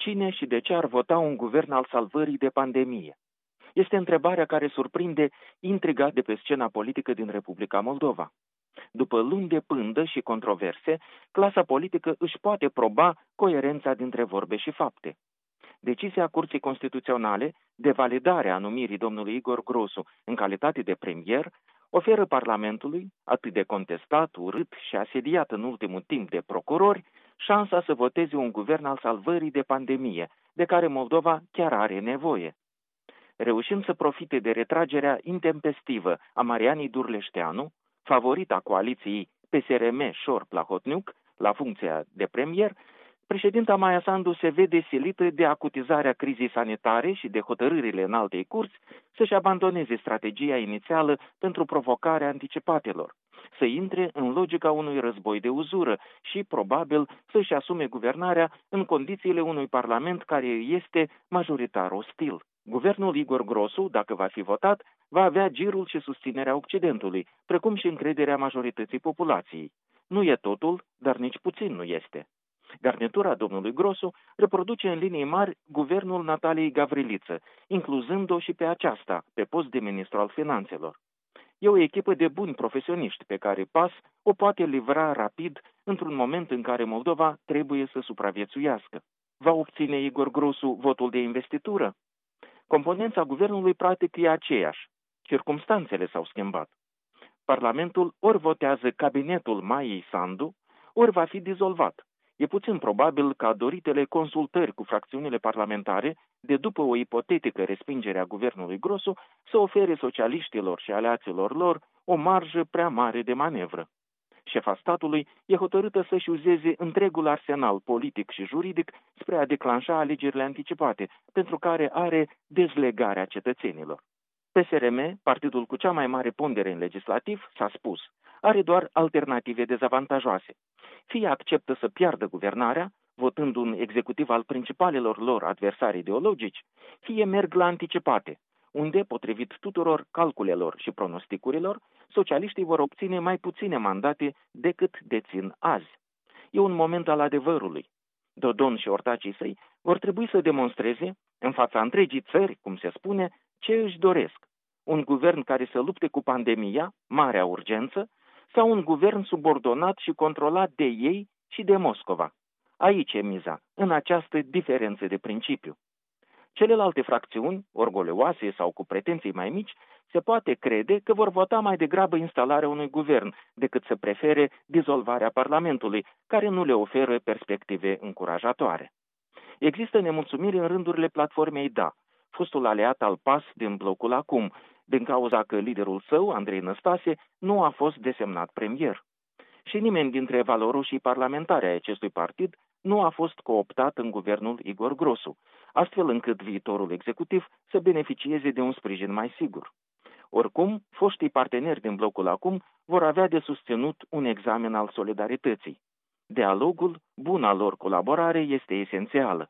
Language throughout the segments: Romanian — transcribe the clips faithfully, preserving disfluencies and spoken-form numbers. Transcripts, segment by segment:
Cine și de ce ar vota un guvern al salvării de pandemie? Este întrebarea care surprinde intriga de pe scena politică din Republica Moldova. După luni de pândă și controverse, clasa politică își poate proba coerența dintre vorbe și fapte. Decizia Curții Constituționale de validare a numirii domnului Igor Grosu în calitate de premier oferă Parlamentului, atât de contestat, urât și asediat în ultimul timp de procurori, șansa să voteze un guvern al salvării de pandemie, de care Moldova chiar are nevoie. Reușind să profite de retragerea intempestivă a Marianei Durleșteanu, favorita coaliției P S R M-Șor-Plahotniuc, la funcția de premier, președinta Maia Sandu se vede silită de acutizarea crizei sanitare și de hotărârile înaltei curți să-și abandoneze strategia inițială pentru provocarea anticipatelor, să intre în logica unui război de uzură și, probabil, să-și asume guvernarea în condițiile unui parlament care este majoritar ostil. Guvernul Igor Grosu, dacă va fi votat, va avea girul și susținerea Occidentului, precum și încrederea majorității populației. Nu e totul, dar nici puțin nu este. Garnitura domnului Grosu reproduce în linii mari guvernul Nataliei Gavriliță, incluzând-o și pe aceasta, pe post de ministru al finanțelor. E o echipă de buni profesioniști pe care P A S o poate livra rapid într-un moment în care Moldova trebuie să supraviețuiască. Va obține Igor Grosu votul de investitură? Componența guvernului practic e aceeași. Circumstanțele s-au schimbat. Parlamentul ori votează cabinetul Maiei Sandu, ori va fi dizolvat. E puțin probabil ca doritele consultări cu fracțiunile parlamentare, de după o ipotetică respingere a guvernului Grosu, să ofere socialiștilor și aliaților lor o marjă prea mare de manevră. Șefa statului e hotărâtă să-și uzeze întregul arsenal politic și juridic spre a declanșa alegerile anticipate, pentru care are dezlegarea cetățenilor. P S R M, partidul cu cea mai mare pondere în legislativ, s-a spus, are doar alternative dezavantajoase. Fie acceptă să piardă guvernarea, votând un executiv al principalelor lor adversari ideologici, fie merg la anticipate, unde, potrivit tuturor calculelor și pronosticurilor, socialiștii vor obține mai puține mandate decât dețin azi. E un moment al adevărului. Dodon și ortacii săi vor trebui să demonstreze, în fața întregii țări, cum se spune, ce își doresc. Un guvern care să lupte cu pandemia, marea urgență, sau un guvern subordonat și controlat de ei și de Moscova. Aici e miza, în această diferență de principiu. Celelalte fracțiuni, orgolioase sau cu pretenții mai mici, se poate crede că vor vota mai degrabă instalarea unui guvern decât să prefere dizolvarea Parlamentului, care nu le oferă perspective încurajatoare. Există nemulțumiri în rândurile platformei D A, fostul aliat al P A S din blocul Acum, din cauza că liderul său, Andrei Năstase, nu a fost desemnat premier. Și nimeni dintre valoroșii parlamentari ai acestui partid nu a fost cooptat în guvernul Igor Grosu, astfel încât viitorul executiv să beneficieze de un sprijin mai sigur. Oricum, foștii parteneri din blocul Acum vor avea de susținut un examen al solidarității. Dialogul, buna lor colaborare este esențială.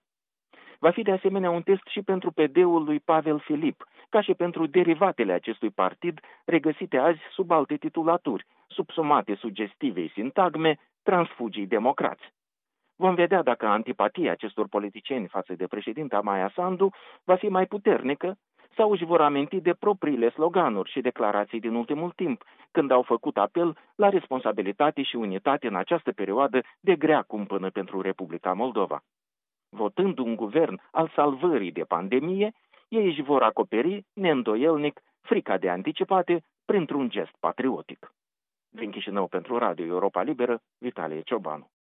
Va fi de asemenea un test și pentru P D-ul lui Pavel Filip, ca și pentru derivatele acestui partid regăsite azi sub alte titulaturi, subsumate sugestivei sintagme transfugii democrați. Vom vedea dacă antipatia acestor politicieni față de președinta Maia Sandu va fi mai puternică sau își vor aminti de propriile sloganuri și declarații din ultimul timp, când au făcut apel la responsabilitate și unitate în această perioadă de grea cumpănă pentru Republica Moldova. Votând un guvern al salvării de pandemie, ei își vor acoperi, neîndoielnic, frica de anticipate printr-un gest patriotic. Din Chișinău pentru Radio Europa Liberă, Vitalie Ciobanu.